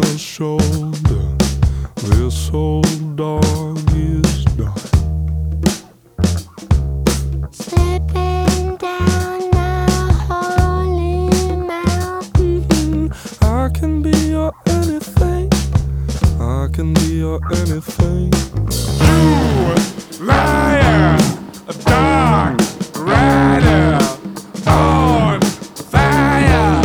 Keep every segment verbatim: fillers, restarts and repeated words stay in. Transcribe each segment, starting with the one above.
shoulder. This old dog is done. Slipping down a holy mountain. I can be your anything. I can be your anything. You liar, a dog rider on fire.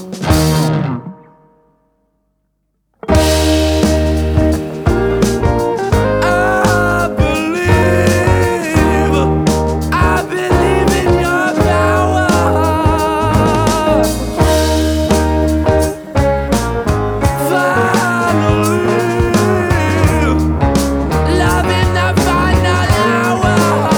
I believe, I believe in your power. Finally, love in the final hour.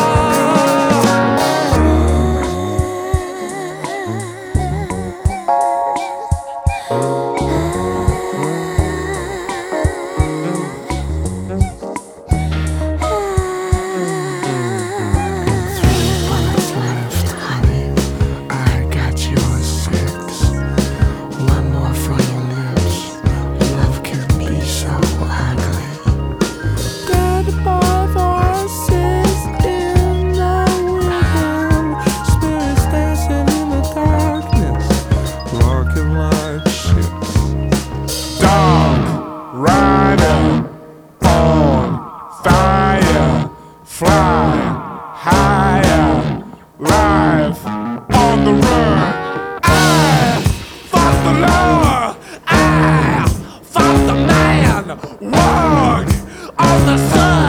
Bullets left, honey. I got your six. One more for your lips. Love can be so ugly. Dead boy voices in the wind. Spirits dancing in the darkness, rocking like ships. Dog rider on fire, fly higher, life on the run. I fought the law, I fought the man, walk on the sun.